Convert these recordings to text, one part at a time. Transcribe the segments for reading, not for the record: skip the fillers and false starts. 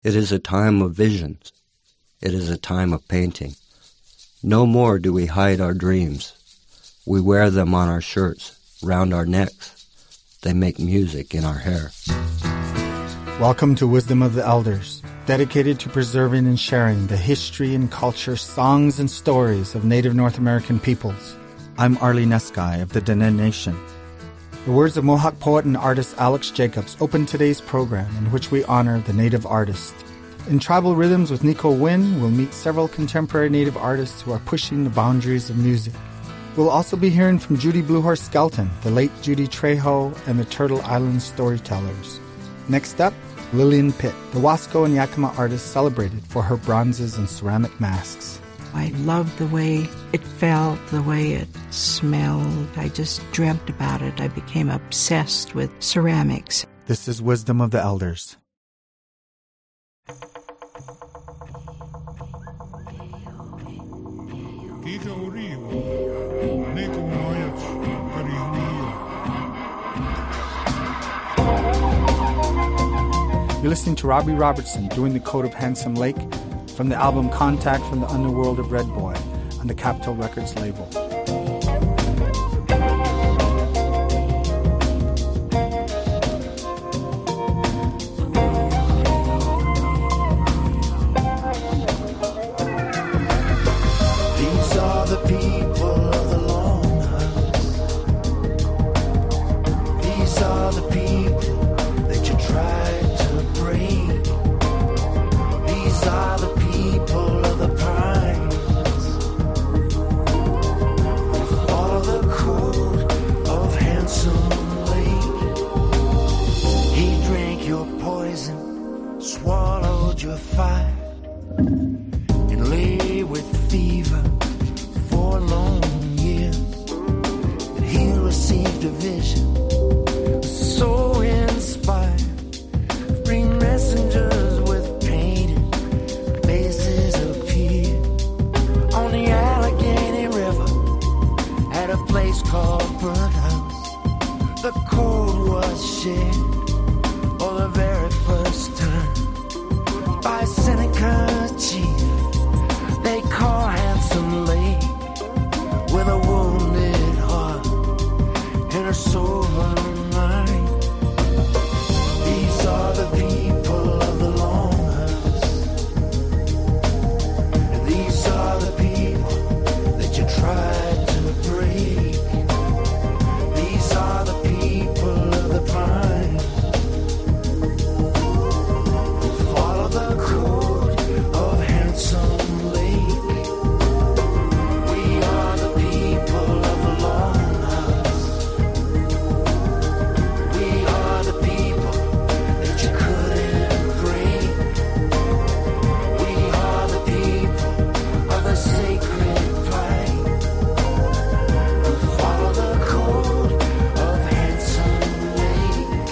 It is a time of visions. It is a time of painting. No more do we hide our dreams. We wear them on our shirts, round our necks. They make music in our hair. Welcome to Wisdom of the Elders, dedicated to preserving and sharing the history and culture, songs and stories of Native North American peoples. I'm Arlie Neskai of the Dene Nation. The words of Mohawk poet and artist Alex Jacobs open today's program, in which we honor the Native artist. In Tribal Rhythms with Nico Wynn, we'll meet several contemporary Native artists who are pushing the boundaries of music. We'll also be hearing from Judy Bluehorse Skelton, the late Judy Trejo, and the Turtle Island Storytellers. Next up, Lillian Pitt, the Wasco and Yakima artist celebrated for her bronzes and ceramic masks. I loved the way it felt, the way it smelled. I just dreamt about it. I became obsessed with ceramics. This is Wisdom of the Elders. You're listening to Robbie Robertson doing the Code of Handsome Lake from the album Contact from the Underworld of Red Boy on the Capitol Records label. These are the people of the Longhouse. These are the people that you tried to break. These are the people of the pines who follow the code of Handsome Lake. He drank your poison, swallowed your fire, and lay with fever for long years. And he received a vision so inspired. Bring messengers with painted faces appear on the Allegheny River at a place called Burnt House. The code was shared for the very first time by Seneca chief they call Handsome Lake, with a wounded heart and a sober mind. These are the people of the Longhouse. These are the people that you tried to break. These are the people of the pine who follow the code of Handsome Lake. We are the people of the Longhouse. We are the people that you couldn't break. We are the people of the sacred pine who follow the code of Handsome Lake.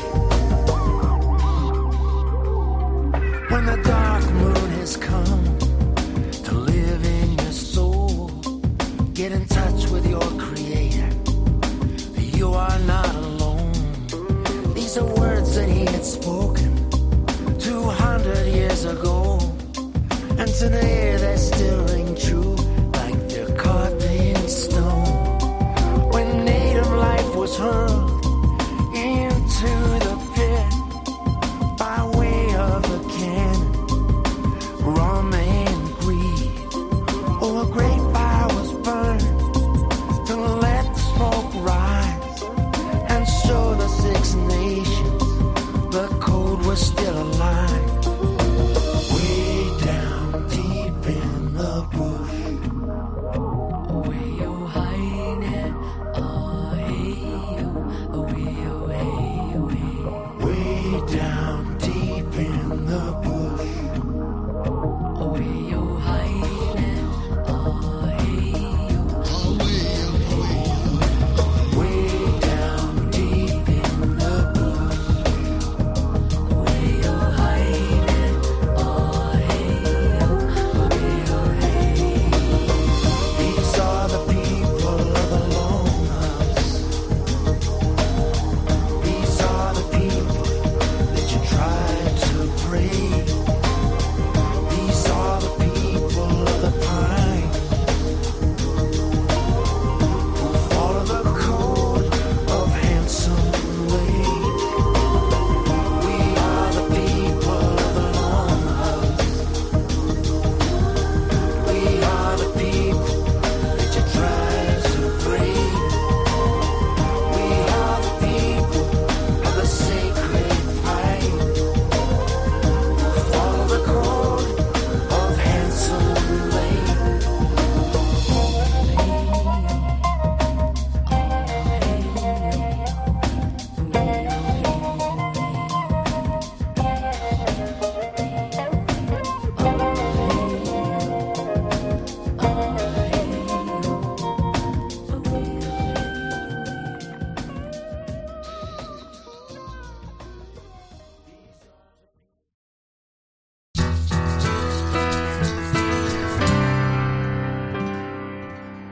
When the dark moon has come to live in your soul, get in touch with your creator. You are not alone. These are words that he had spoken 200 years ago, and today they still ring true like they're carved in stone. When native life was hurled into the pit by way of a cannon, rum and greed. Oh, a great fire was burned to let the smoke rise and show the Six Nations the code was still alive. Way down deep in the bush, away oh hide, oh hey oh, away oh hey oh hey. Way down deep in the bush, away oh hide, oh hey oh, way down deep in the bush, away oh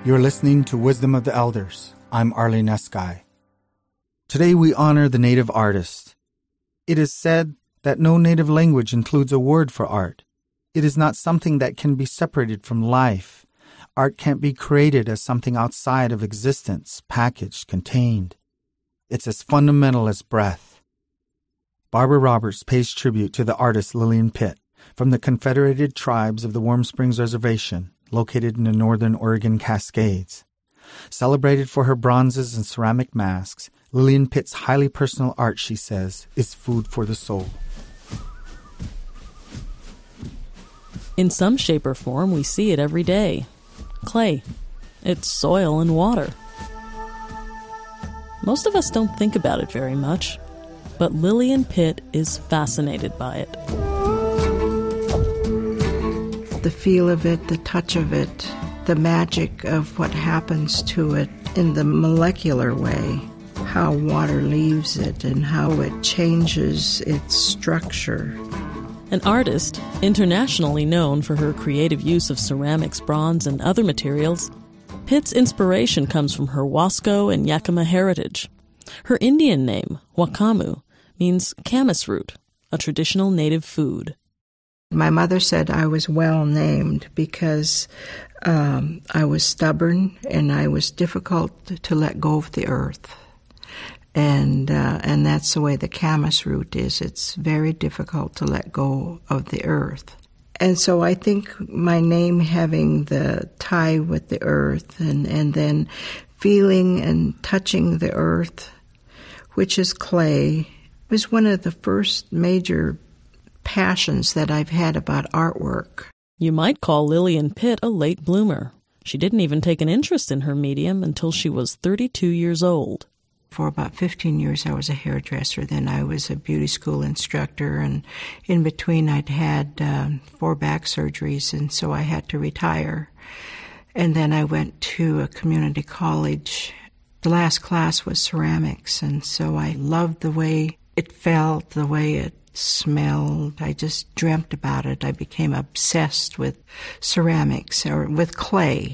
You're listening to Wisdom of the Elders. I'm Arlie Nesky. Today we honor the Native artist. It is said that no Native language includes a word for art. It is not something that can be separated from life. Art can't be created as something outside of existence, packaged, contained. It's as fundamental as breath. Barbara Roberts pays tribute to the artist Lillian Pitt from the Confederated Tribes of the Warm Springs Reservation, located in the northern Oregon Cascades. Celebrated for her bronzes and ceramic masks, Lillian Pitt's highly personal art, she says, is food for the soul. In some shape or form, we see it every day. Clay. It's soil and water. Most of us don't think about it very much, but Lillian Pitt is fascinated by it. The feel of it, the touch of it, the magic of what happens to it in the molecular way, how water leaves it and how it changes its structure. An artist, internationally known for her creative use of ceramics, bronze, and other materials, Pitt's inspiration comes from her Wasco and Yakima heritage. Her Indian name, Wakamu, means camas root, a traditional native food. My mother said I was well named because I was stubborn and I was difficult to let go of the earth. And that's the way the camas root is. It's very difficult to let go of the earth. And so I think my name having the tie with the earth and then feeling and touching the earth, which is clay, was one of the first major passions that I've had about artwork. You might call Lillian Pitt a late bloomer. She didn't even take an interest in her medium until she was 32 years old. For about 15 years, I was a hairdresser. Then I was a beauty school instructor, and in between, I'd had 4 back surgeries, and so I had to retire. And then I went to a community college. The last class was ceramics, and so I loved the way it felt, the way it smelled. I just dreamt about it. I became obsessed with ceramics or with clay,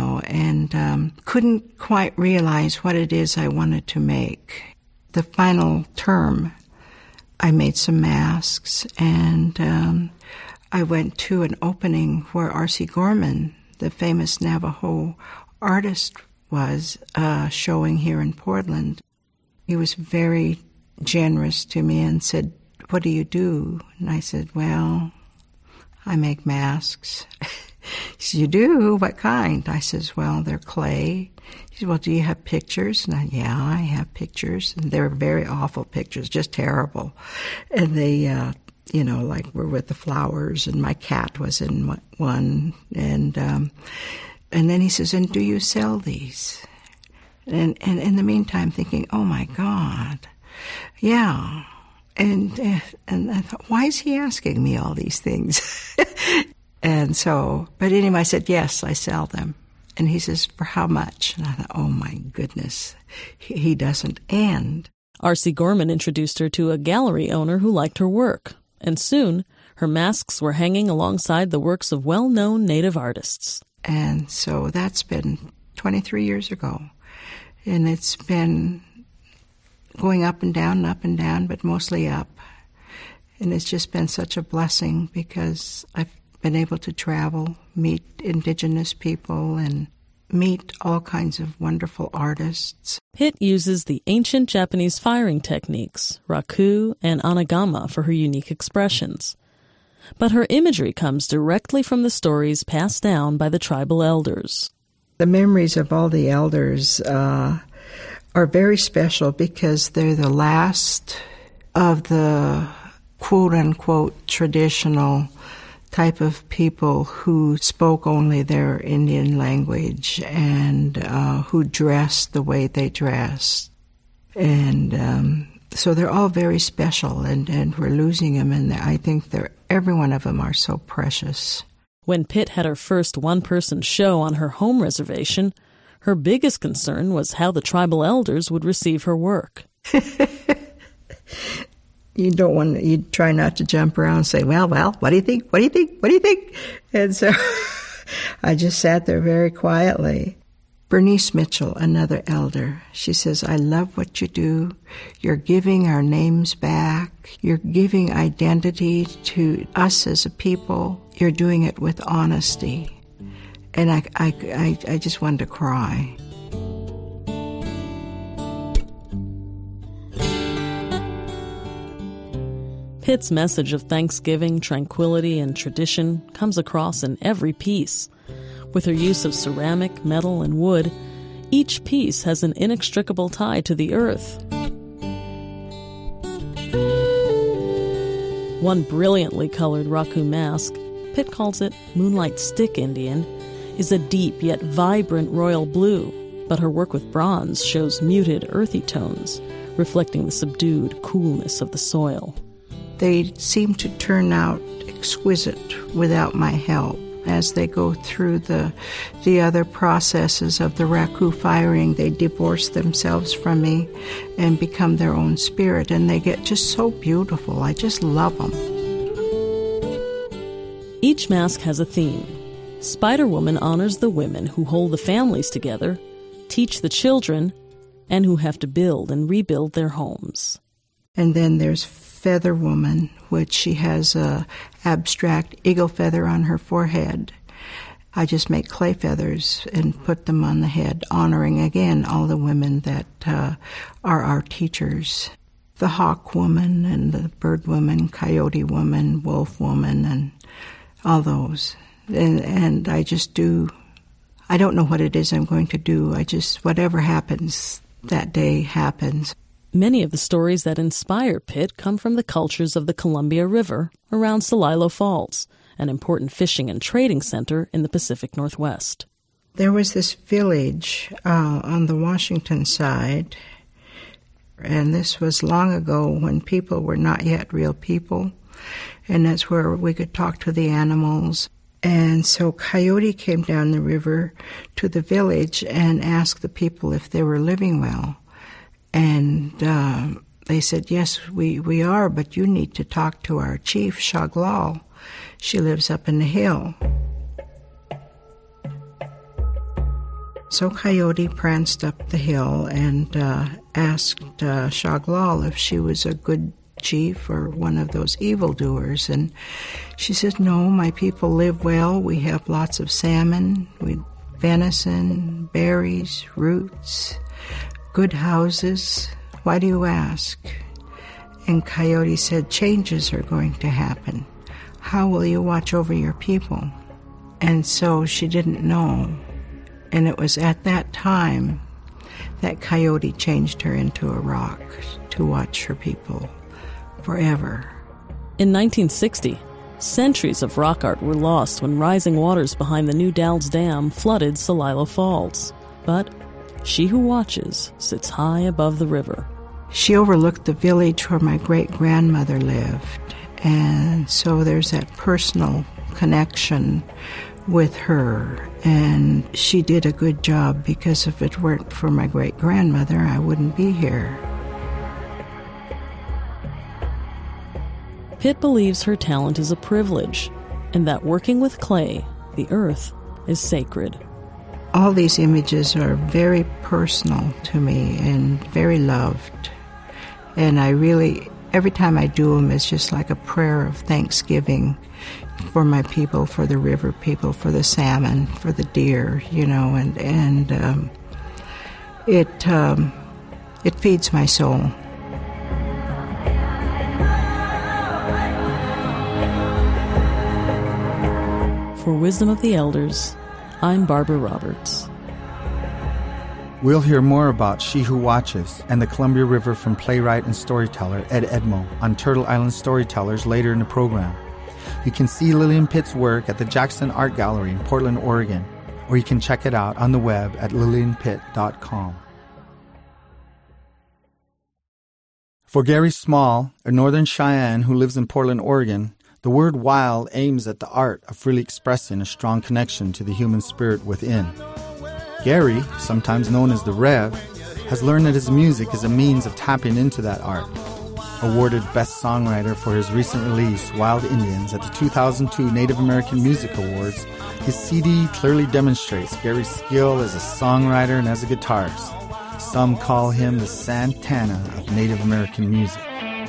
and couldn't quite realize what it is I wanted to make. The final term, I made some masks, and I went to an opening where R.C. Gorman, the famous Navajo artist, was showing here in Portland. He was very generous to me and said, "What do you do?" And I said, "Well, I make masks." He said, "You do? What kind?" I says, "Well, they're clay." He said, "Well, do you have pictures?" And yeah, I have pictures. And they're very awful pictures, just terrible. And they, like were with the flowers, and my cat was in one. And then he says, "And do you sell these?" And in the meantime, thinking, "Oh my God, yeah." And I thought, why is he asking me all these things? But anyway, I said, "Yes, I sell them." And he says, "For how much?" And I thought, oh my goodness, he doesn't end. R.C. Gorman introduced her to a gallery owner who liked her work, and soon her masks were hanging alongside the works of well-known Native artists. And so that's been 23 years ago. And it's been going up and down, but mostly up. And it's just been such a blessing because I've been able to travel, meet indigenous people, and meet all kinds of wonderful artists. Pitt uses the ancient Japanese firing techniques, raku and anagama, for her unique expressions. But her imagery comes directly from the stories passed down by the tribal elders. The memories of all the elders are very special because they're the last of the quote-unquote traditional type of people who spoke only their Indian language and who dressed the way they dressed. And so they're all very special, and we're losing them, and I think every one of them are so precious. When Pitt had her first one-person show on her home reservation, her biggest concern was how the tribal elders would receive her work. You try not to jump around and say, well, what do you think? What do you think? What do you think? And so I just sat there very quietly. Bernice Mitchell, another elder, she says, I love what you do. You're giving our names back. You're giving identity to us as a people. You're doing it with honesty. And I just wanted to cry. Pitt's message of thanksgiving, tranquility, and tradition comes across in every piece. With her use of ceramic, metal, and wood, each piece has an inextricable tie to the earth. One brilliantly colored raku mask, Pitt calls it Moonlight Stick Indian, is a deep yet vibrant royal blue, but her work with bronze shows muted, earthy tones, reflecting the subdued coolness of the soil. They seem to turn out exquisite without my help. As they go through the other processes of the raku firing, they divorce themselves from me and become their own spirit, and they get just so beautiful. I just love them. Each mask has a theme. Spider-Woman honors the women who hold the families together, teach the children, and who have to build and rebuild their homes. And then there's Feather Woman, which she has a abstract eagle feather on her forehead. I just make clay feathers and put them on the head, honoring again all the women that are our teachers. The Hawk Woman and the Bird Woman, Coyote Woman, Wolf Woman, and all those. And I just do, I don't know what it is I'm going to do. Whatever happens that day happens. Many of the stories that inspire Pitt come from the cultures of the Columbia River around Celilo Falls, an important fishing and trading center in the Pacific Northwest. There was this village on the Washington side, and this was long ago when people were not yet real people, and that's where we could talk to the animals. And so Coyote came down the river to the village and asked the people if they were living well. And they said, yes, we are, but you need to talk to our chief, Shaglal. She lives up in the hill. So Coyote pranced up the hill and asked Shaglal if she was a good chief or one of those evildoers. And she said, no, my people live well. We have lots of salmon, venison, berries, roots, good houses. Why do you ask? And Coyote said, changes are going to happen. How will you watch over your people? And so she didn't know. And it was at that time that Coyote changed her into a rock to watch her people forever. In 1960, centuries of rock art were lost when rising waters behind the New Dalles Dam flooded Celilo Falls. But she who watches sits high above the river. She overlooked the village where my great-grandmother lived, and so there's that personal connection with her, and she did a good job, because if it weren't for my great-grandmother, I wouldn't be here. Pitt believes her talent is a privilege, and that working with clay, the earth, is sacred. All these images are very personal to me and very loved. And I really, every time I do them, it's just like a prayer of thanksgiving for my people, for the river people, for the salmon, for the deer, and it feeds my soul. For Wisdom of the Elders, I'm Barbara Roberts. We'll hear more about She Who Watches and the Columbia River from playwright and storyteller Ed Edmo on Turtle Island Storytellers later in the program. You can see Lillian Pitt's work at the Jackson Art Gallery in Portland, Oregon, or you can check it out on the web at lillianpitt.com. For Gary Small, a Northern Cheyenne who lives in Portland, Oregon, the word wild aims at the art of freely expressing a strong connection to the human spirit within. Gary, sometimes known as the Rev, has learned that his music is a means of tapping into that art. awarded Best Songwriter for his recent release, Wild Indians, at the 2002 Native American Music Awards, his CD clearly demonstrates Gary's skill as a songwriter and as a guitarist. Some call him the Santana of Native American music.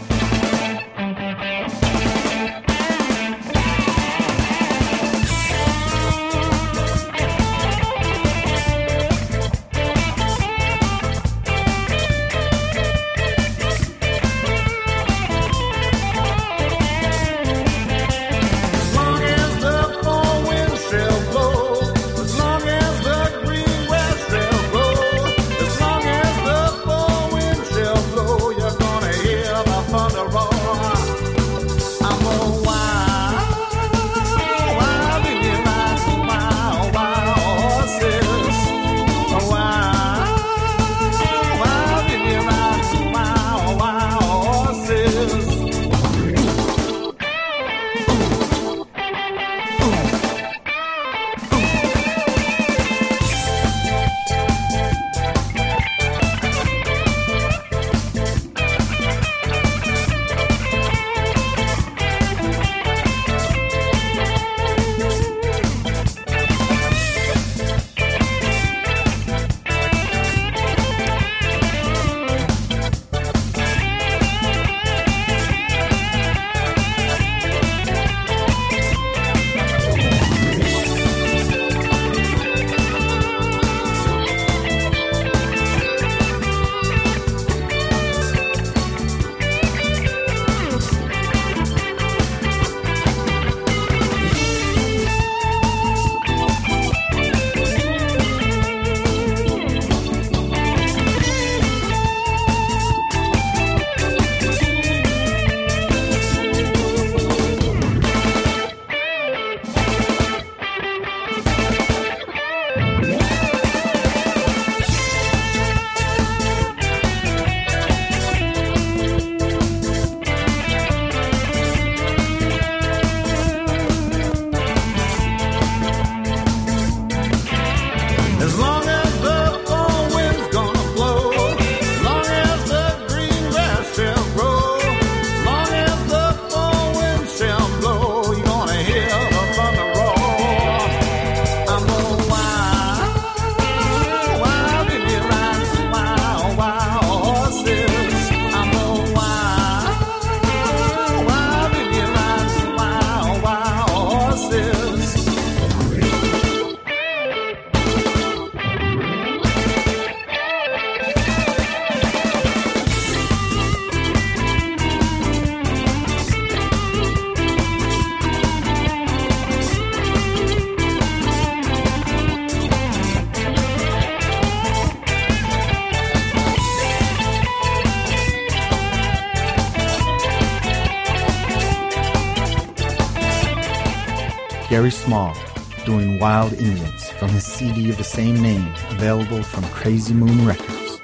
Gary Small, doing Wild Indians from his CD of the same name, available from Crazy Moon Records.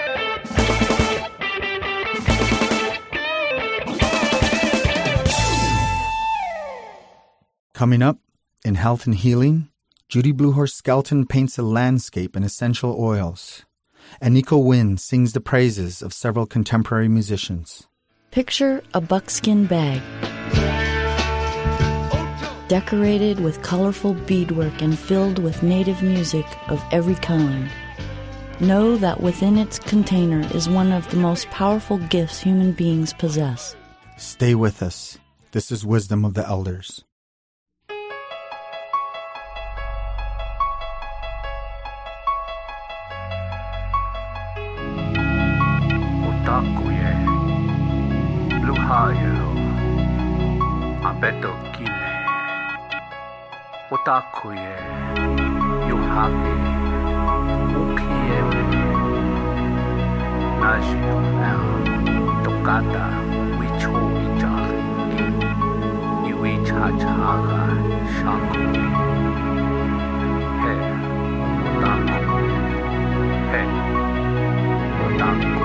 Coming up, in Health and Healing, Judy Bluehorse Skelton paints a landscape in essential oils, and Nico Wynn sings the praises of several contemporary musicians. Picture a buckskin bag, decorated with colorful beadwork and filled with native music of every kind. Know that within its container is one of the most powerful gifts human beings possess. Stay with us. This is Wisdom of the Elders. Otakuye, Luhayo, Abeto Kine. Otakuye, Yohage, Ukieme, Najio, Tokata, Wicho Icharingi, Iwichachaga, Shaku. He, Otaku, He, Otaku.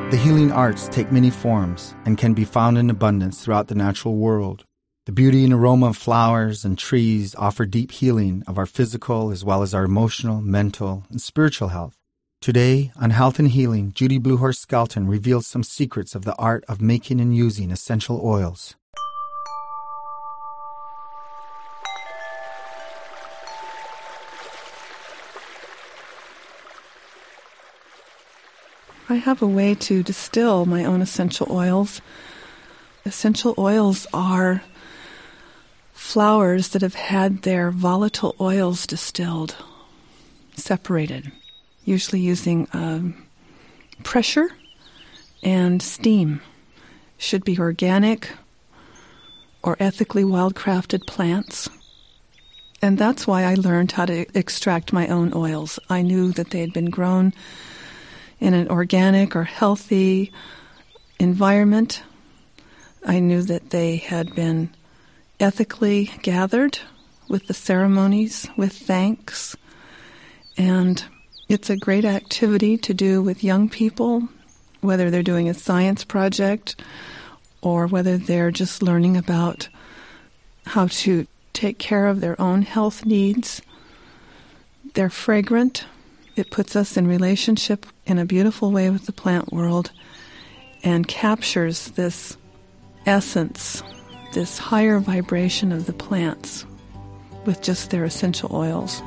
The healing arts take many forms and can be found in abundance throughout the natural world. The beauty and aroma of flowers and trees offer deep healing of our physical as well as our emotional, mental, and spiritual health. Today, on Health and Healing, Judy Bluehorse Skelton reveals some secrets of the art of making and using essential oils. I have a way to distill my own essential oils. Essential oils are flowers that have had their volatile oils distilled, separated, usually using pressure and steam. Should be organic or ethically wildcrafted plants. And that's why I learned how to extract my own oils. I knew that they had been grown in an organic or healthy environment. I knew that they had been ethically gathered with the ceremonies, with thanks. And it's a great activity to do with young people, whether they're doing a science project or whether they're just learning about how to take care of their own health needs. They're fragrant. It puts us in relationship in a beautiful way with the plant world and captures this essence, this higher vibration of the plants with just their essential oils.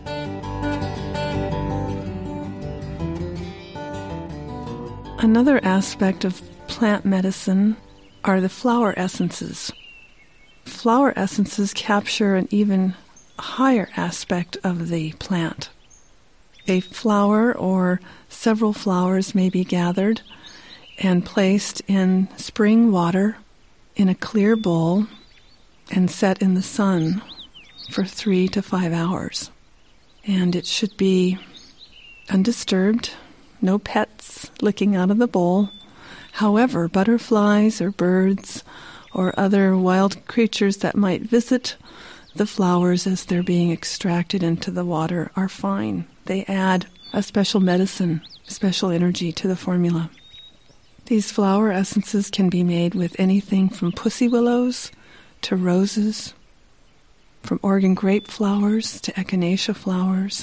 Another aspect of plant medicine are the flower essences. Flower essences capture an even higher aspect of the plant. A flower or several flowers may be gathered and placed in spring water in a clear bowl and set in the sun for 3 to 5 hours. And it should be undisturbed, no pets licking out of the bowl. However, butterflies or birds or other wild creatures that might visit the flowers as they're being extracted into the water are fine. They add a special medicine, special energy to the formula. These flower essences can be made with anything from pussy willows to roses, from Oregon grape flowers to echinacea flowers,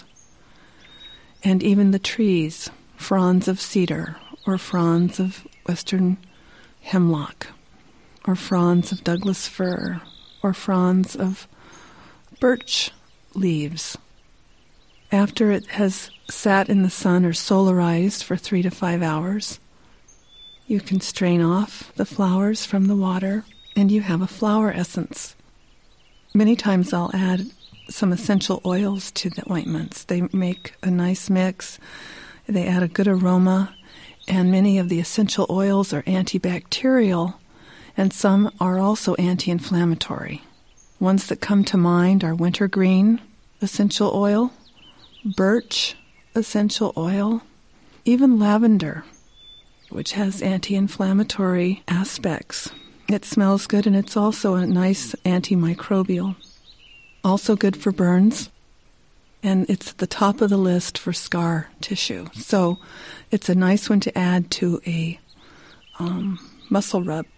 and even the trees, fronds of cedar or fronds of western hemlock, or fronds of Douglas fir, or fronds of birch leaves. After it has sat in the sun or solarized for 3 to 5 hours, you can strain off the flowers from the water, and you have a flower essence. Many times I'll add some essential oils to the ointments. They make a nice mix. They add a good aroma, and many of the essential oils are antibacterial, and some are also anti-inflammatory. Ones that come to mind are wintergreen essential oil, birch essential oil, even lavender, which has anti-inflammatory aspects. It smells good, and it's also a nice antimicrobial. Also good for burns, and it's at the top of the list for scar tissue. So it's a nice one to add to a muscle rub.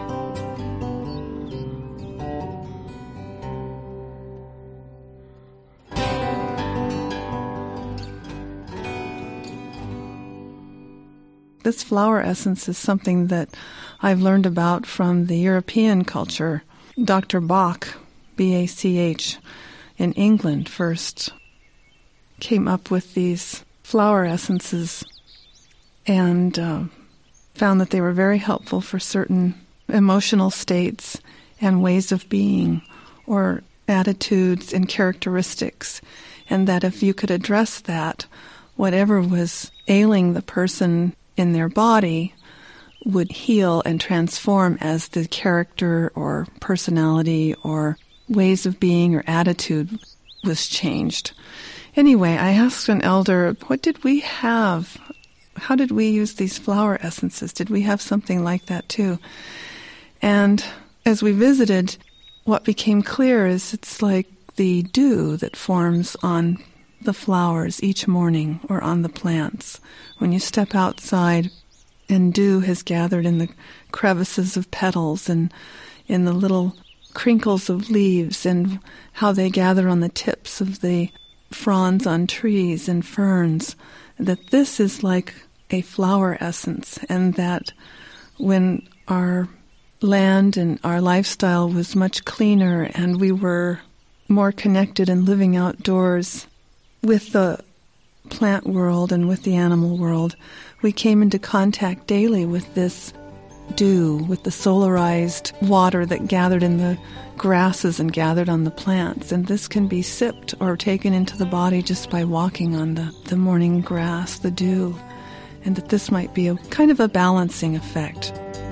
This flower essence is something that I've learned about from the European culture. Dr. Bach, B-A-C-H, in England first came up with these flower essences and found that they were very helpful for certain emotional states and ways of being or attitudes and characteristics, and that if you could address that, whatever was ailing the person in their body would heal and transform as the character or personality or ways of being or attitude was changed. Anyway, I asked an elder, what did we have? How did we use these flower essences? Did we have something like that too? And as we visited, what became clear is it's like the dew that forms on the flowers each morning or on the plants. When you step outside And dew has gathered in the crevices of petals and in the little crinkles of leaves, and how they gather on the tips of the fronds on trees and ferns, that this is like a flower essence, and that when our land and our lifestyle was much cleaner and we were more connected and living outdoors with the plant world and with the animal world, we came into contact daily with this dew, with the solarized water that gathered in the grasses and gathered on the plants. And this can be sipped or taken into the body just by walking on the morning grass, the dew, and that this might be a kind of a balancing effect.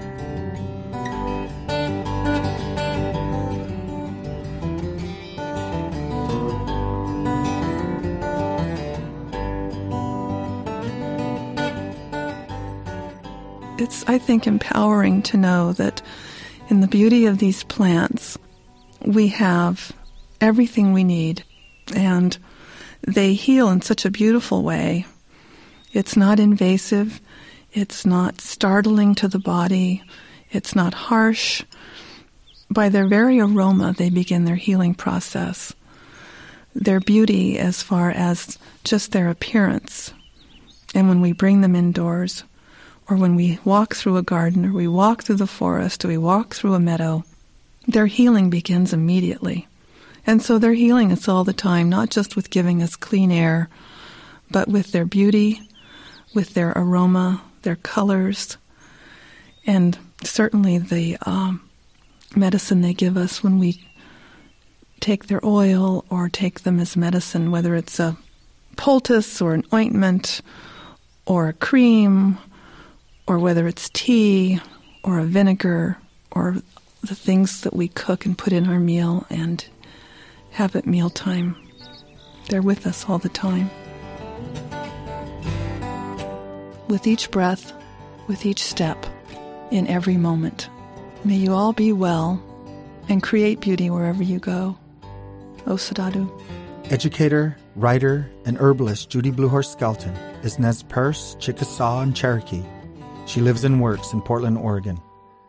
It's, I think, empowering to know that in the beauty of these plants, we have everything we need, and they heal in such a beautiful way. It's not invasive, it's not startling to the body, it's not harsh. By their very aroma, they begin their healing process. Their beauty as far as just their appearance. And when we bring them indoors, or when we walk through a garden, or we walk through the forest, or we walk through a meadow, their healing begins immediately. And so they're healing us all the time, not just with giving us clean air, but with their beauty, with their aroma, their colors, and certainly the medicine they give us when we take their oil or take them as medicine, whether it's a poultice or an ointment or a cream, or whether it's tea or a vinegar or the things that we cook and put in our meal and have at mealtime. They're with us all the time. With each breath, with each step, in every moment. May you all be well and create beauty wherever you go. O Sadhu. Educator, writer, and herbalist Judy Bluehorse Skelton is Nez Perce, Chickasaw, and Cherokee. She lives and works in Portland, Oregon.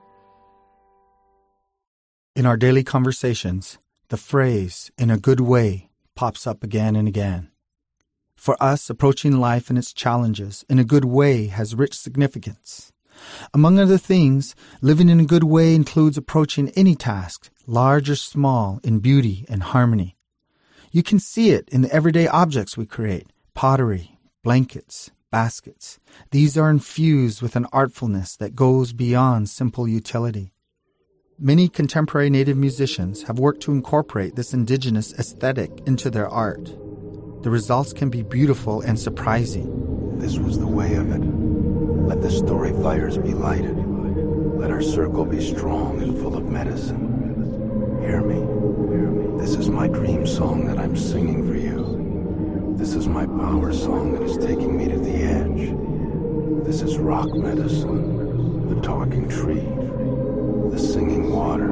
In our daily conversations, the phrase, "in a good way," pops up again and again. For us, approaching life and its challenges in a good way has rich significance. Among other things, living in a good way includes approaching any task, large or small, in beauty and harmony. You can see it in the everyday objects we create: pottery, blankets, baskets. These are infused with an artfulness that goes beyond simple utility. Many contemporary Native musicians have worked to incorporate this indigenous aesthetic into their art. The results can be beautiful and surprising. This was the way of it. Let the story fires be lighted. Let our circle be strong and full of medicine. Hear me. This is my dream song that I'm singing for you. This is my power song that is taking me to the edge. This is rock medicine, the talking tree, the singing water.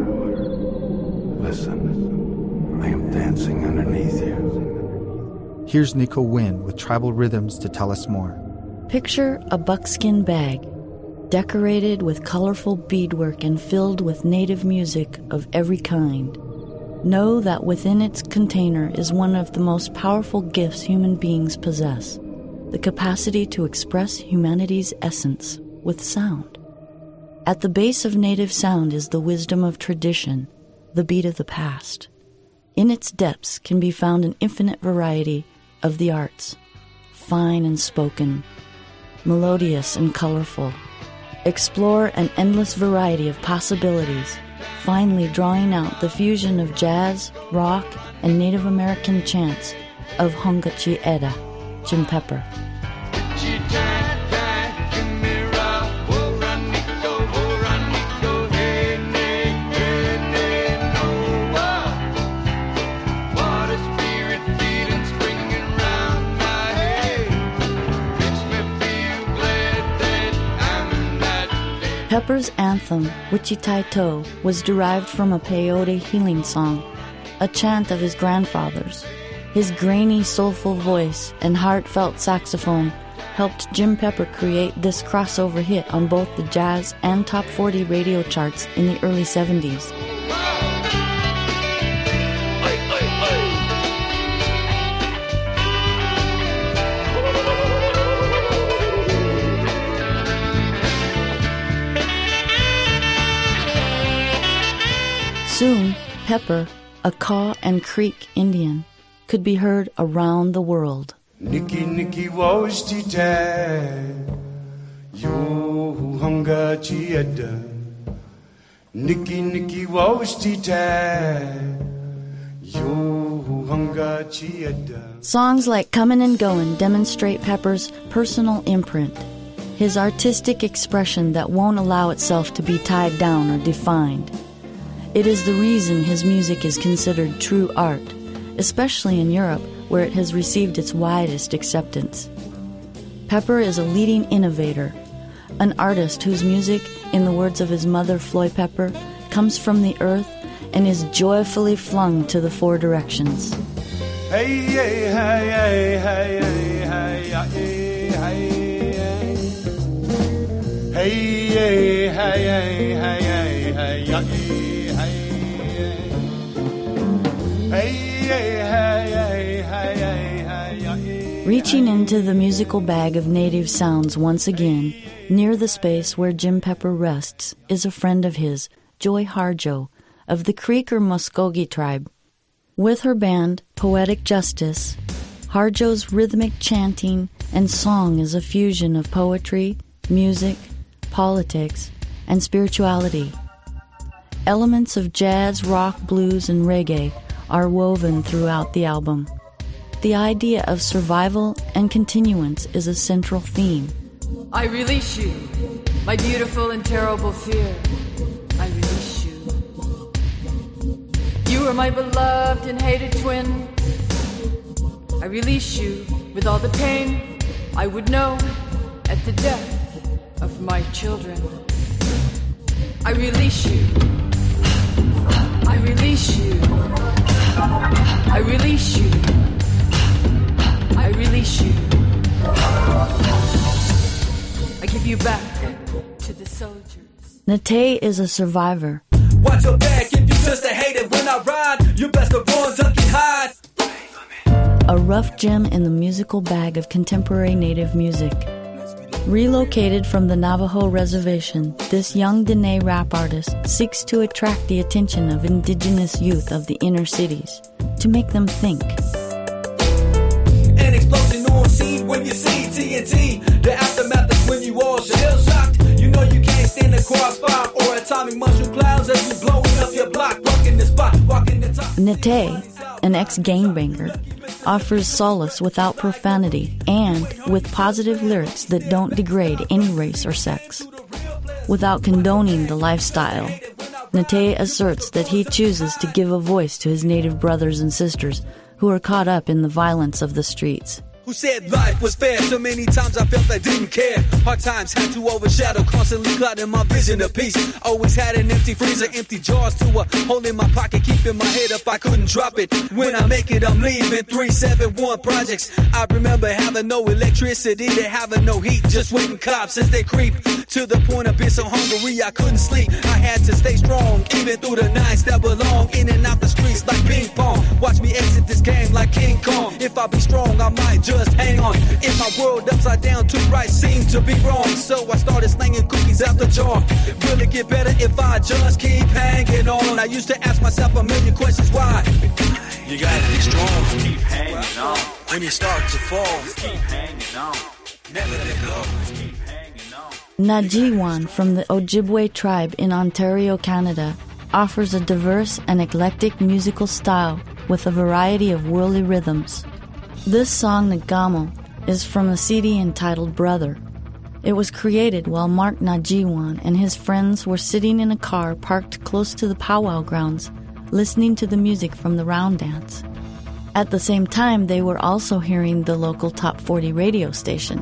Listen, I am dancing underneath you. Here's Nico Wynn with tribal rhythms to tell us more. Picture a buckskin bag, decorated with colorful beadwork and filled with native music of every kind. Know that within its container is one of the most powerful gifts human beings possess, the capacity to express humanity's essence with sound. At the base of native sound is the wisdom of tradition, the beat of the past. In its depths can be found an infinite variety of the arts, fine and spoken, melodious and colorful. Explore an endless variety of possibilities, finally drawing out the fusion of jazz, rock, and Native American chants of Hongachi Eda, Jim Pepper. Pepper's anthem, Wichitaito, was derived from a peyote healing song, a chant of his grandfather's. His grainy, soulful voice and heartfelt saxophone helped Jim Pepper create this crossover hit on both the jazz and top 40 radio charts in the early 70s. Soon, Pepper, a Kaw and Creek Indian, could be heard around the world. Nikki Nikki was tita, yo hunger chieda. Nikki Nikki was tita, yo hunger chieda. Songs like Comin' and Goin' demonstrate Pepper's personal imprint, his artistic expression that won't allow itself to be tied down or defined. It is the reason his music is considered true art, especially in Europe, where it has received its widest acceptance. Pepper is a leading innovator, an artist whose music, in the words of his mother, Floy Pepper, comes from the earth and is joyfully flung to the four directions. Hey, hey, hey, hey, hey, hey, hey, hey, hey, hey, hey, hey, hey. Reaching into the musical bag of native sounds once again, near the space where Jim Pepper rests, is a friend of his, Joy Harjo, of the Creek or Muskogee tribe. With her band, Poetic Justice, Harjo's rhythmic chanting and song is a fusion of poetry, music, politics, and spirituality. Elements of jazz, rock, blues, and reggae are woven throughout the album. The idea of survival and continuance is a central theme. I release you, my beautiful and terrible fear. I release you. You are my beloved and hated twin. I release you with all the pain I would know at the death of my children. I release you. I release you. I release you. I release you. I give you back to the soldiers. Nate is a survivor. Watch your back if you just a hater when I ride. You best to run, duck and hide. A rough gem in the musical bag of contemporary native music. Relocated from the Navajo reservation, this young Dene rap artist seeks to attract the attention of indigenous youth of the inner cities, to make them think. An explosion on scene when you see TNT. The aftermath is when you all shell shocked. You know you can't stand a crossfire or atomic mushroom clouds as you blowing up your block, rocking the spot, walking the top. Nate, an ex-gangbanger, offers solace without profanity and with positive lyrics that don't degrade any race or sex. Without condoning the lifestyle, Nate asserts that he chooses to give a voice to his native brothers and sisters who are caught up in the violence of the streets. Who said life was fair? So many times I felt I didn't care. Hard times had to overshadow, constantly clouding my vision of peace. Always had an empty freezer, empty jars to a hole in my pocket, keeping my head up, I couldn't drop it. When I make it, I'm leaving. 371 projects. I remember having no electricity, they having no heat, just waiting cops as they creep. To the point of being so hungry, I couldn't sleep. I had to stay strong, even through the nights that belong in and out the streets like ping pong. Watch me exit this game like King Kong. If I be strong, I might just hang on. In my world upside down, two right seem to be wrong. So I started slinging cookies out the jar. Will it get better if I just keep hanging on? I used to ask myself a million questions, why? You gotta be strong. Just keep hanging on. When you start to fall, Just keep hanging on. never let go. Just keep hanging on. Najiwan from the Ojibwe tribe in Ontario, Canada, offers a diverse and eclectic musical style with a variety of worldly rhythms. This song, Nagamo, is from a CD entitled Brother. It was created while Mark Najiwan and his friends were sitting in a car parked close to the powwow grounds, listening to the music from the round dance. At the same time, they were also hearing the local Top 40 radio station.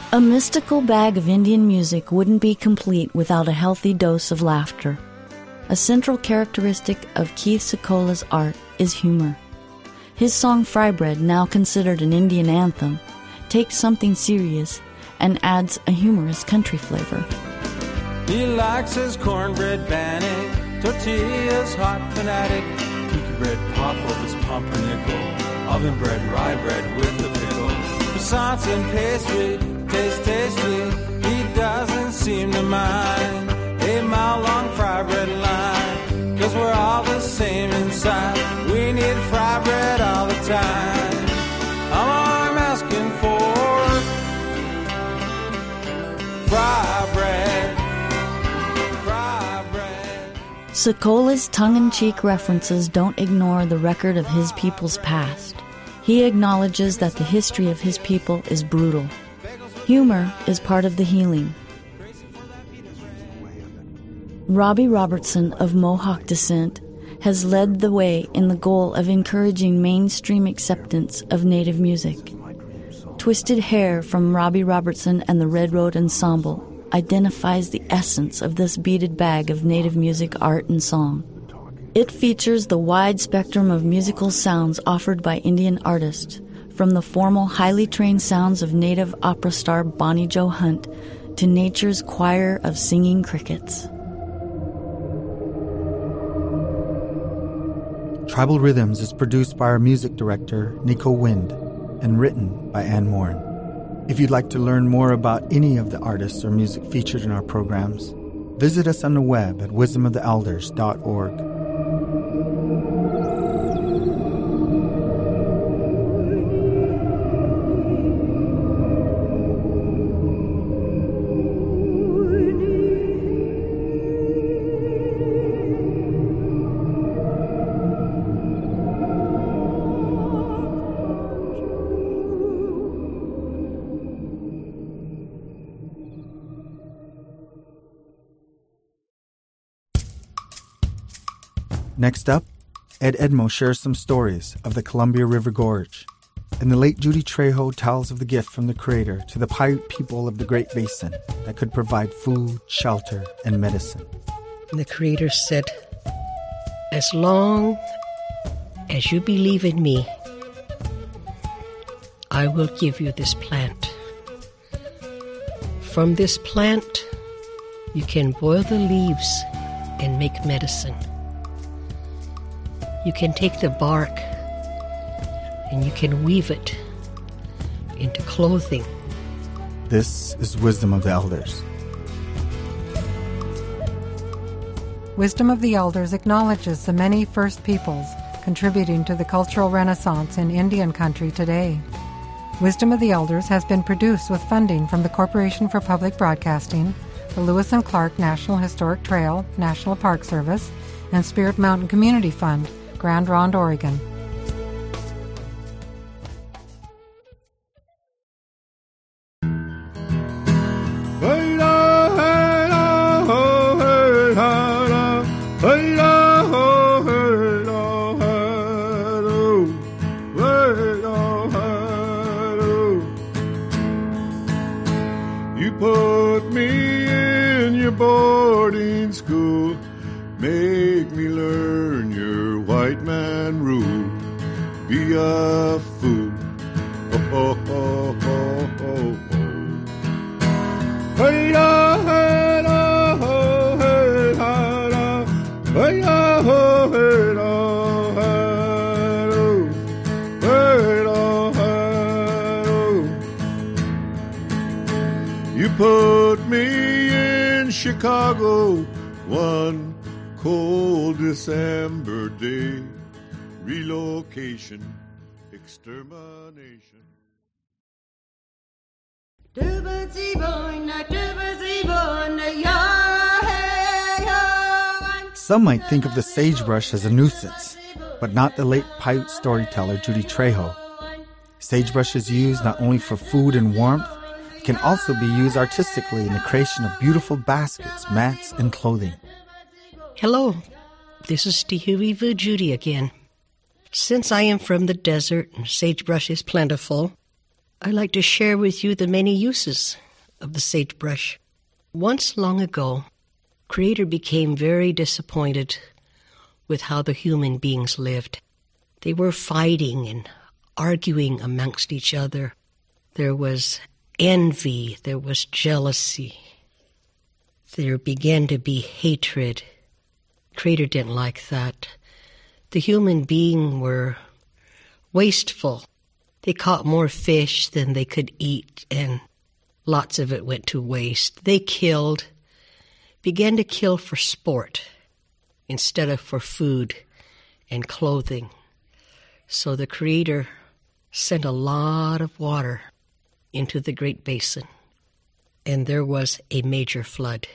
A mystical bag of Indian music wouldn't be complete without a healthy dose of laughter. A central characteristic of Keith Sekola's art is humor. His song Fry Bread, now considered an Indian anthem, takes something serious and adds a humorous country flavor. He likes his cornbread bannock, tortillas hot fanatic, cookie bread pop of his pumpernickel, oven bread, rye bread with a pickle, croissants and pastry, taste tasty, he doesn't seem to mind. 8 mile long fry bread line, 'cause we're all the same inside. We need fry bread all the time. All I'm asking for, fry bread, fry bread. Sekola's tongue-in-cheek references don't ignore the record of his people's past. He acknowledges that the history of his people is brutal. Humor is part of the healing. Robbie Robertson of Mohawk descent has led the way in the goal of encouraging mainstream acceptance of Native music. Twisted Hair from Robbie Robertson and the Red Road Ensemble identifies the essence of this beaded bag of Native music, art, and song. It features the wide spectrum of musical sounds offered by Indian artists, from the formal, highly trained sounds of Native opera star Bonnie Jo Hunt to nature's choir of singing crickets. Tribal Rhythms is produced by our music director, Nico Wind, and written by Ann Morin. If you'd like to learn more about any of the artists or music featured in our programs, visit us on the web at wisdomoftheelders.org. Next up, Ed Edmo shares some stories of the Columbia River Gorge, and the late Judy Trejo tells of the gift from the Creator to the Paiute people of the Great Basin that could provide food, shelter, and medicine. The Creator said, "As long as you believe in me, I will give you this plant. From this plant, you can boil the leaves and make medicine. You can take the bark and you can weave it into clothing." This is Wisdom of the Elders. Wisdom of the Elders acknowledges the many First Peoples contributing to the cultural renaissance in Indian country today. Wisdom of the Elders has been produced with funding from the Corporation for Public Broadcasting, the Lewis and Clark National Historic Trail National Park Service, and Spirit Mountain Community Fund, Grand Ronde, Oregon. You put me in your boarding school, make me learn your white man rule. Be a fool. Oh, oh, oh, oh, oh, oh. Hey, oh, hey, oh, hey, oh, hey, oh, hey, oh, hey, oh, hey. You put me in Chicago one cold December day. Relocation, extermination. Some might think of the sagebrush as a nuisance, but not the late Paiute storyteller Judy Trejo. Sagebrush is used not only for food and warmth, it can also be used artistically in the creation of beautiful baskets, mats, and clothing. Hello, this is Tihuivu Judy again. Since I am from the desert and sagebrush is plentiful, I'd like to share with you the many uses of the sagebrush. Once long ago, Creator became very disappointed with how the human beings lived. They were fighting and arguing amongst each other. There was envy, there was jealousy. There began to be hatred. Creator didn't like that. The human beings were wasteful. They caught more fish than they could eat, and lots of it went to waste. They began to kill for sport instead of for food and clothing. So the Creator sent a lot of water into the Great Basin, and there was a major flood.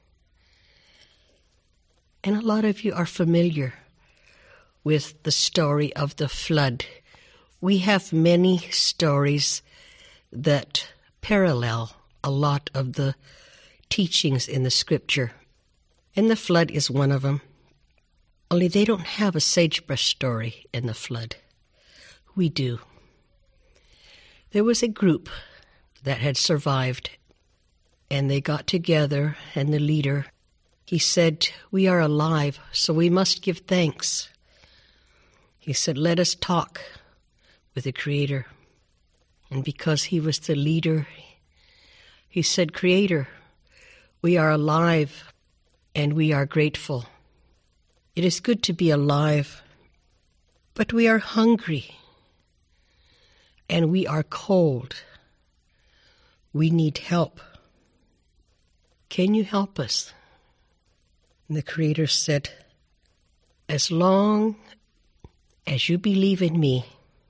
And a lot of you are familiar with the story of the flood. We have many stories that parallel a lot of the teachings in the Scripture, and the flood is one of them. Only they don't have a sagebrush story in the flood. We do. There was a group that had survived, and they got together, and the leader, he said, "We are alive, so we must give thanks." He said, "Let us talk with the Creator." And because he was the leader, he said, "Creator, we are alive and we are grateful. It is good to be alive, but we are hungry and we are cold. We need help. Can you help us?" And the Creator said, "As long as you believe in me,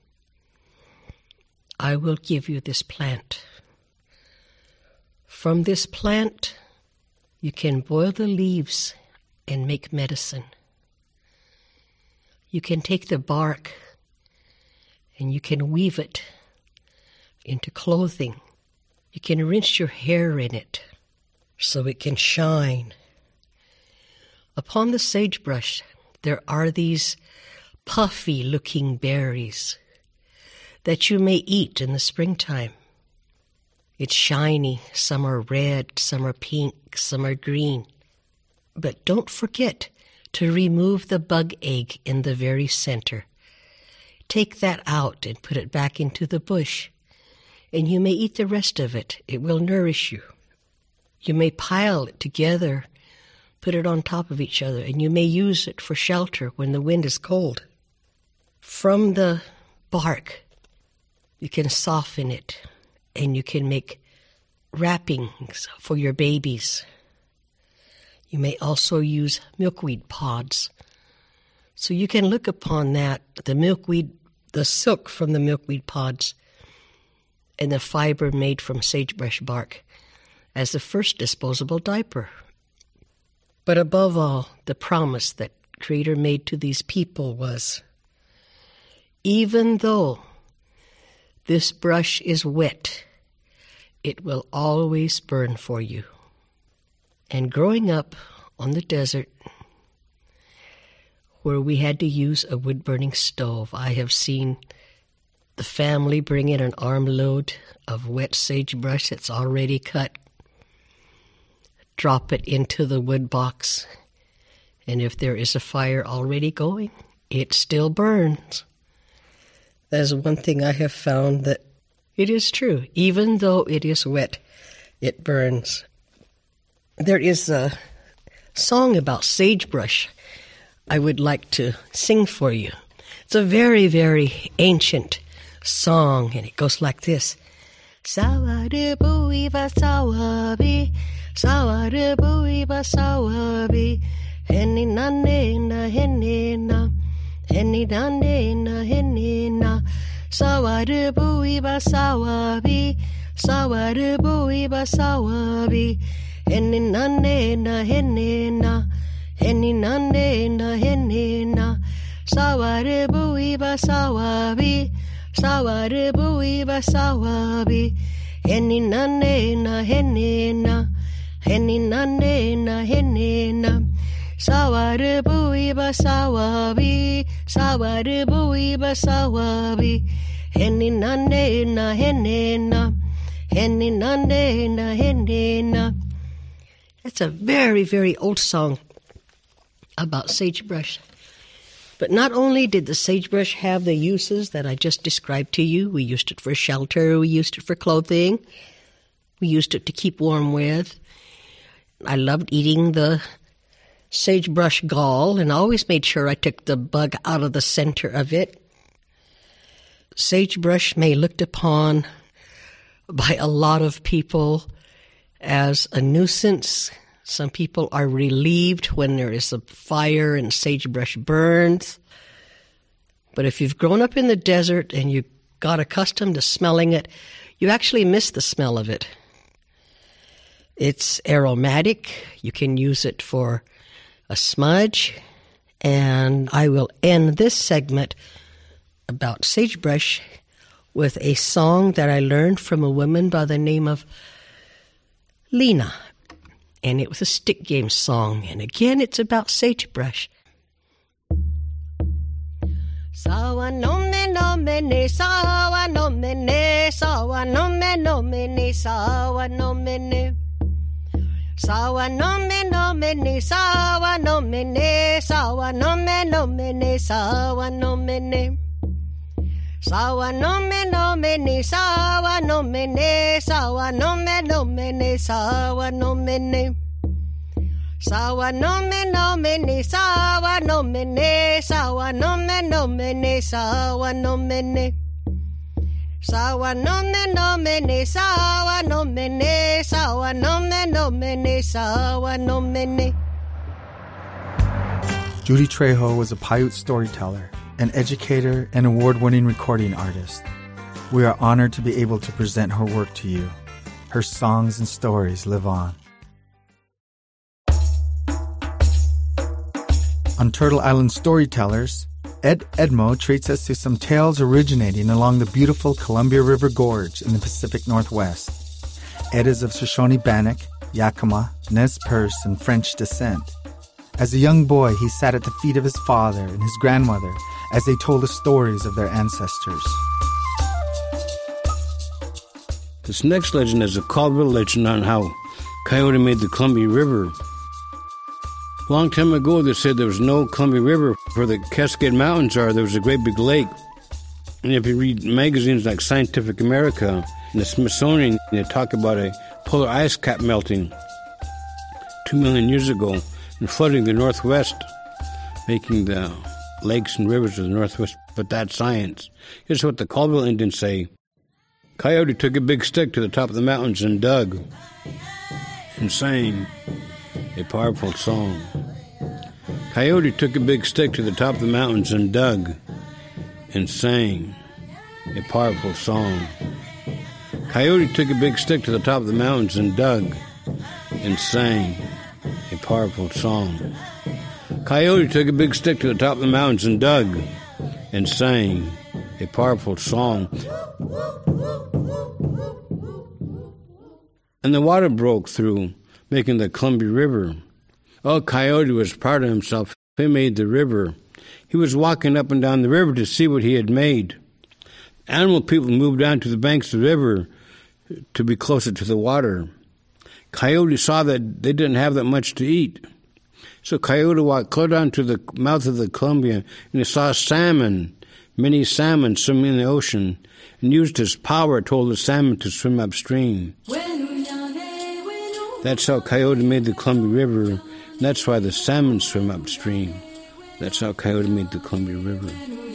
I will give you this plant. From this plant, you can boil the leaves and make medicine. You can take the bark and you can weave it into clothing. You can rinse your hair in it so it can shine. Upon the sagebrush, there are these puffy-looking berries that you may eat in the springtime. It's shiny. Some are red, some are pink, some are green. But don't forget to remove the bug egg in the very center. Take that out and put it back into the bush, and you may eat the rest of it. It will nourish you. You may pile it together, put it on top of each other, and you may use it for shelter when the wind is cold. From the bark, you can soften it, and you can make wrappings for your babies. You may also use milkweed pods. So you can look upon that, the silk from the milkweed pods and the fiber made from sagebrush bark as the first disposable diaper. But above all, the promise that Creator made to these people was, even though this brush is wet, it will always burn for you. And growing up on the desert, where we had to use a wood-burning stove, I have seen the family bring in an armload of wet sagebrush that's already cut, drop it into the wood box, and if there is a fire already going, it still burns. That is one thing I have found, that it is true. Even though it is wet, it burns. There is a song about sagebrush I would like to sing for you. It's a very, very ancient song, and it goes like this. Sawadibui basawabi, sawadibui basawabi, henny nanena, henny na, henny nanena, henny na, sawadibui basawabi, sawadibui basawabi, henny nanena, henny na, henny nanena, henny na, sawadibui basawabi, sawadibui basawabi, henny nanena, henny na, henny nanena, henny na, sawadibui basawabi, sawadibui basawabi, Henny na ne na henny na. Henny na ne na henny na. That's a very, very old song about sagebrush. But not only did the sagebrush have the uses that I just described to you, we used it for shelter, we used it for clothing, we used it to keep warm with. I loved eating the sagebrush gall and always made sure I took the bug out of the center of it. Sagebrush may be looked upon by a lot of people as a nuisance. Some people are relieved when there is a fire and sagebrush burns. But if you've grown up in the desert and you got accustomed to smelling it, you actually miss the smell of it. It's aromatic. You can use it for a smudge. And I will end this segment about sagebrush with a song that I learned from a woman by the name of Lena. And it was a stick game song. And again, it's about sagebrush. Sawa no me no me ne, sawa no me ne, sawa no me no me ne, sawa no me ne. Sawa no me no me ne, sawa no me ne, sawa no me no me ne, sawa no me ne. Sawa no me no me ne, sawa no me ne, sawa no me no me ne, sawa no me ne. Sawa no me no me ne, sawa no me ne, sawa no me no me ne, sawa no me ne. Sawa no me no me ne, sawa no me ne, sawa no me no me ne, sawa no me ne. Judy Trejo was a Paiute storyteller, an educator, and award-winning recording artist. We are honored to be able to present her work to you. Her songs and stories live on. On Turtle Island Storytellers, Ed Edmo treats us to some tales originating along the beautiful Columbia River Gorge in the Pacific Northwest. Ed is of Shoshone Bannock, Yakima, Nez Perce, and French descent. As a young boy, he sat at the feet of his father and his grandmother as they told the stories of their ancestors. This next legend is a Caldwell legend on how Coyote made the Columbia River. A long time ago, they said there was no Columbia River where the Cascade Mountains are. There was a great big lake. And if you read magazines like Scientific America and the Smithsonian, they talk about a polar ice cap melting 2 million years ago and flooding the Northwest, making the lakes and rivers of the Northwest. But that's science. Here's what the Caldwell Indians say. Coyote took a big stick to the top of the mountains and dug and sang a powerful song. Coyote took a big stick to the top of the mountains and dug and sang a powerful song. Coyote took a big stick to the top of the mountains and dug and sang a powerful song. Coyote took a big stick to the top of the mountains and dug and sang a powerful song. And the water broke through, making the Columbia River. Oh, Coyote was proud of himself. He made the river. He was walking up and down the river to see what he had made. Animal people moved down to the banks of the river to be closer to the water. Coyote saw that they didn't have that much to eat. So Coyote walked clear down to the mouth of the Columbia, and he saw salmon, many salmon swimming in the ocean, and used his power, told the salmon to swim upstream. That's how Coyote made the Columbia River, and that's why the salmon swim upstream. That's how Coyote made the Columbia River.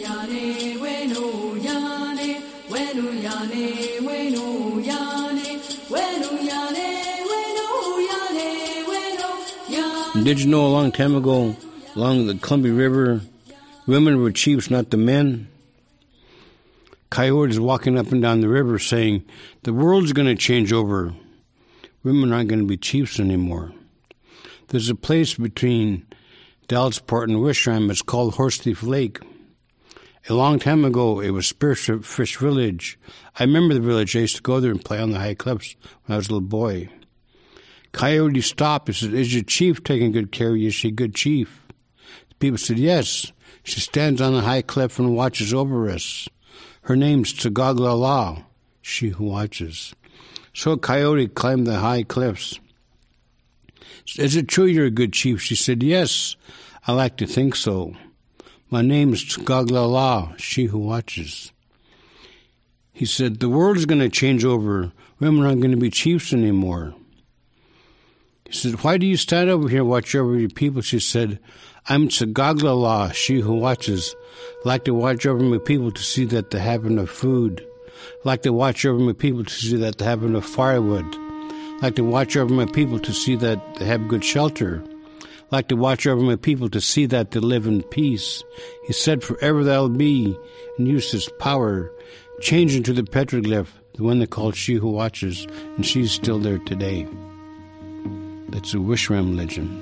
And did you know a long time ago, along the Columbia River, women were chiefs, not the men? Coyote is walking up and down the river saying, the world's going to change over. Women aren't going to be chiefs anymore. There's a place between Dallasport and Wishram. It's called Horse Thief Lake. A long time ago, it was Spearfish Village. I remember the village. I used to go there and play on the high cliffs when I was a little boy. Coyote stopped. He said, is your chief taking good care of you? Is she a good chief? The people said, yes. She stands on the high cliff and watches over us. Her name's Tsagaglala, she who watches. So Coyote climbed the high cliffs. Is it true you're a good chief? She said, yes, I like to think so. My name's Tsagaglala, she who watches. He said, the world is going to change over. Women aren't going to be chiefs anymore. He said, why do you stand over here and watch over your people? She said, I'm Tsagaglala, she who watches. I like to watch over my people to see that they have enough food. I like to watch over my people to see that they have enough firewood. I like to watch over my people to see that they have good shelter. I like to watch over my people to see that they live in peace. He said, forever they'll be, and used his power, changed into the petroglyph, the one they called She Who Watches, and she's still there today. That's a Wishram legend.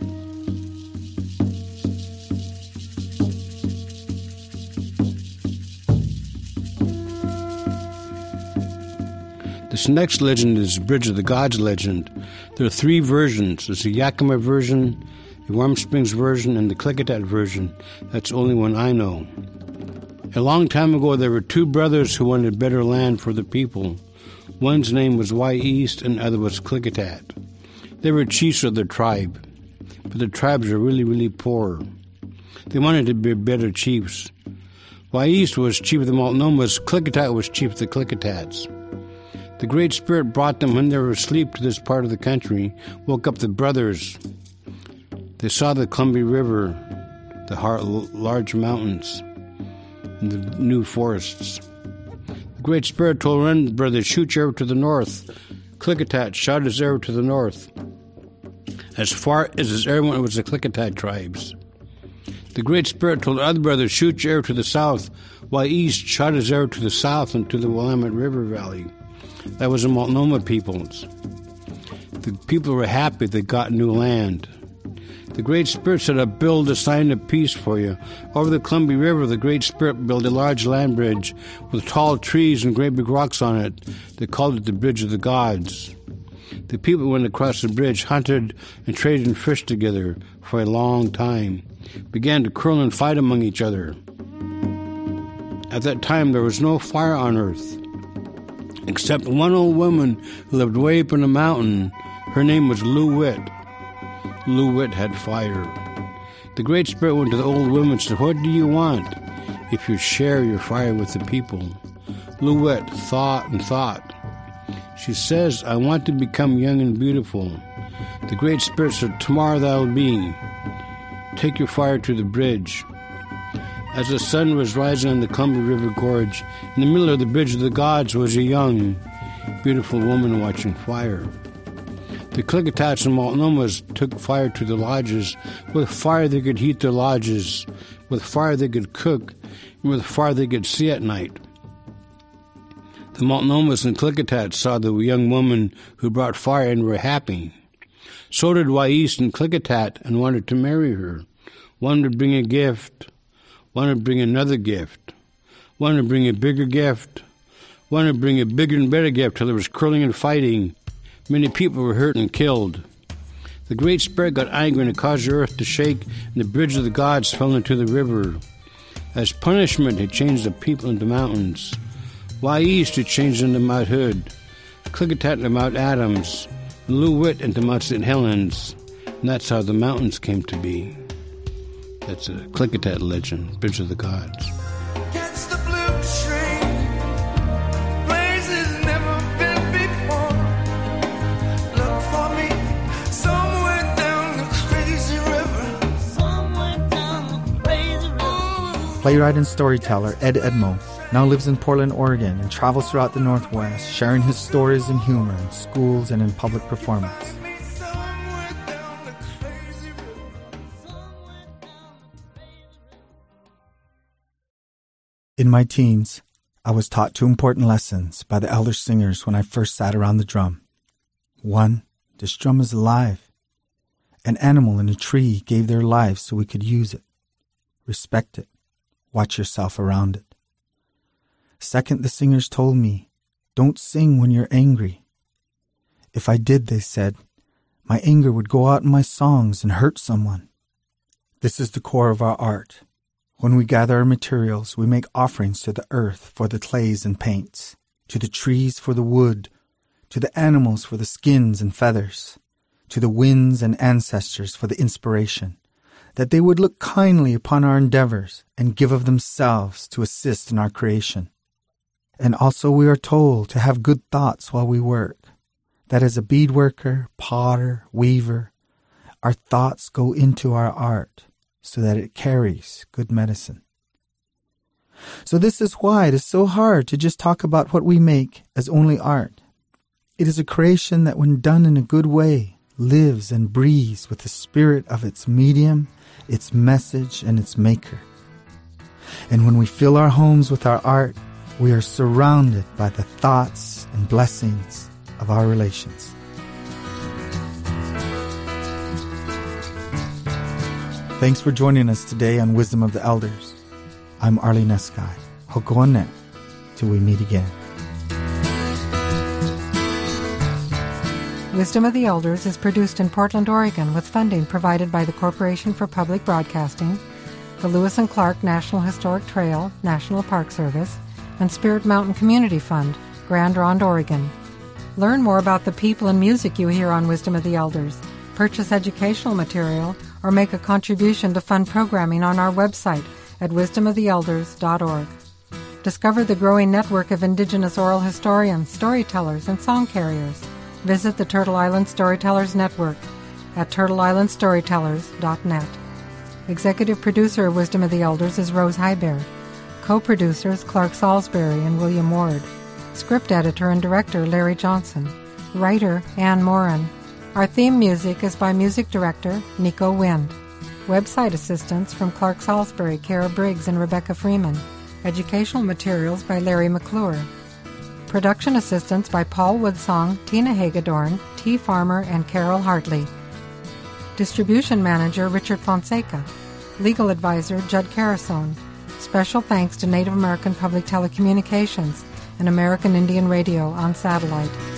This next legend is Bridge of the Gods legend. There are 3 versions. There's a Yakima version, the Warm Springs version, and the Klickitat version. That's the only one I know. A long time ago, there were 2 brothers who wanted better land for the people. One's name was Wyeast, and the other was Klickitat. They were chiefs of their tribe, but the tribes were really, really poor. They wanted to be better chiefs. Wyeast was chief of the Multnomas, Klickitat was chief of the Klickitats. The Great Spirit brought them when they were asleep to this part of the country, woke up the brothers. They saw the Columbia River, the large mountains, and the new forests. The Great Spirit told one of the brothers, shoot your arrow to the north. Klickitat shot his arrow to the north, as far as his arrow went was the Klickitat tribes. The Great Spirit told the other brothers, shoot your arrow to the south, while East shot his arrow to the south and to the Willamette River Valley. That was the Multnomah peoples. The people were happy they got new land. The Great Spirit said, I'll build a sign of peace for you. Over the Columbia River, the Great Spirit built a large land bridge with tall trees and great big rocks on it. They called it the Bridge of the Gods. The people went across the bridge, hunted and traded and fished together for a long time, began to quarrel and fight among each other. At that time, there was no fire on earth, except one old woman who lived way up in a mountain. Her name was Lou Witt. Lou Witt had fire. The Great Spirit went to the old woman and said, what do you want if you share your fire with the people? Lou Witt thought and thought. She says, I want to become young and beautiful. The Great Spirit said, tomorrow thou will be. Take your fire to the bridge. As the sun was rising on the Columbia River Gorge, in the middle of the Bridge of the Gods was a young, beautiful woman watching fire. The Klickitats and Multnomas took fire to the lodges. With fire they could heat their lodges. With fire they could cook. And with fire they could see at night. The Multnomas and Klickitats saw the young woman who brought fire and were happy. So did Wyeast and Klickitat and wanted to marry her. One would bring a gift. One would bring another gift. One would bring a bigger gift. One would bring a bigger and better gift till there was quarreling and fighting. Many people were hurt and killed. The Great Spirit got angry and it caused the earth to shake, and the Bridge of the Gods fell into the river. As punishment, he changed the people into mountains. Wyeast he changed into Mount Hood, Klickitat into Mount Adams, and Lou Witt into Mount St. Helens. And that's how the mountains came to be. That's a Klickitat legend, Bridge of the Gods. Catch the blue train, places never been before. Look for me somewhere down the crazy river. Somewhere down the crazy river. Playwright and storyteller Ed Edmo now lives in Portland, Oregon, and travels throughout the Northwest, sharing his stories and humor in schools and in public performance. In my teens, I was taught 2 important lessons by the elder singers when I first sat around the drum. 1, this drum is alive. An animal and a tree gave their lives so we could use it. Respect it. Watch yourself around it. 2, the singers told me, don't sing when you're angry. If I did, they said, my anger would go out in my songs and hurt someone. This is the core of our art. When we gather our materials, we make offerings to the earth for the clays and paints, to the trees for the wood, to the animals for the skins and feathers, to the winds and ancestors for the inspiration, that they would look kindly upon our endeavors and give of themselves to assist in our creation. And also we are told to have good thoughts while we work, that as a beadworker, potter, weaver, our thoughts go into our art so that it carries good medicine. So this is why it is so hard to just talk about what we make as only art. It is a creation that when done in a good way, lives and breathes with the spirit of its medium, its message, and its maker. And when we fill our homes with our art, we are surrounded by the thoughts and blessings of our relations. Thanks for joining us today on Wisdom of the Elders. I'm Arlie Neskai. Hoko'onet, till we meet again. Wisdom of the Elders is produced in Portland, Oregon, with funding provided by the Corporation for Public Broadcasting, the Lewis and Clark National Historic Trail, National Park Service, and Spirit Mountain Community Fund, Grand Ronde, Oregon. Learn more about the people and music you hear on Wisdom of the Elders, purchase educational material, or make a contribution to fund programming on our website at wisdomoftheelders.org. Discover the growing network of Indigenous oral historians, storytellers, and song carriers. Visit the Turtle Island Storytellers Network at turtleislandstorytellers.net. Executive producer of Wisdom of the Elders is Rose Heiberg. Co-producers Clark Salisbury and William Ward. Script editor and director Larry Johnson. Writer Ann Moran. Our theme music is by music director Nico Wind. Website assistance from Clark Salisbury, Kara Briggs, and Rebecca Freeman. Educational materials by Larry McClure. Production assistance by Paul Woodsong, Tina Hagedorn, T. Farmer, and Carol Hartley. Distribution manager Richard Fonseca. Legal advisor Judd Carasone. Special thanks to Native American Public Telecommunications and American Indian Radio on satellite.